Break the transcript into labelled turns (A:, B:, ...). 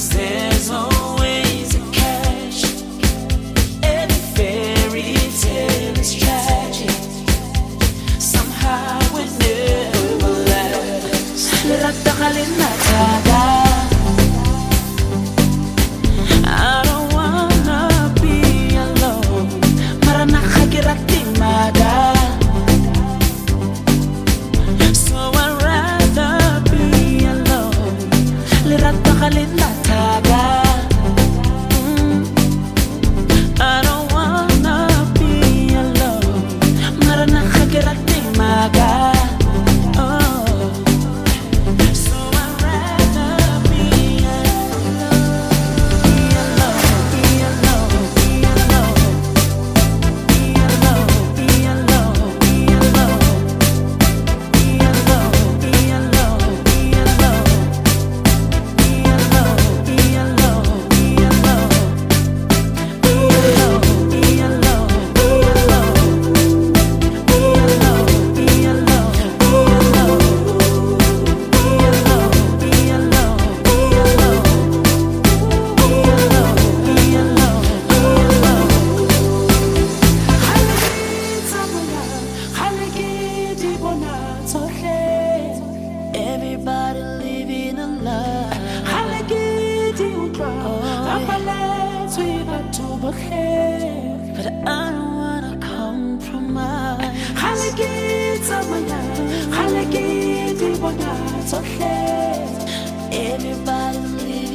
A: there's always a catch. Every fairy tale is tragic. Somehow it never lasts. I don't wanna be alone. So I'd rather be alone. I don't wanna be alone. Oh. So I'd rather be alone. Be alone, be alone, be alone. Be alone, be alone, be alone. Be alone, be alone, be alone. Be alone, be alone, be alone. Be alone, be alone, be alone. Be alone, be alone, be alone. Be alone, be alone, be alone. Be alone, be alone, everybody living a lie. But I don't wanna compromise. Everybody living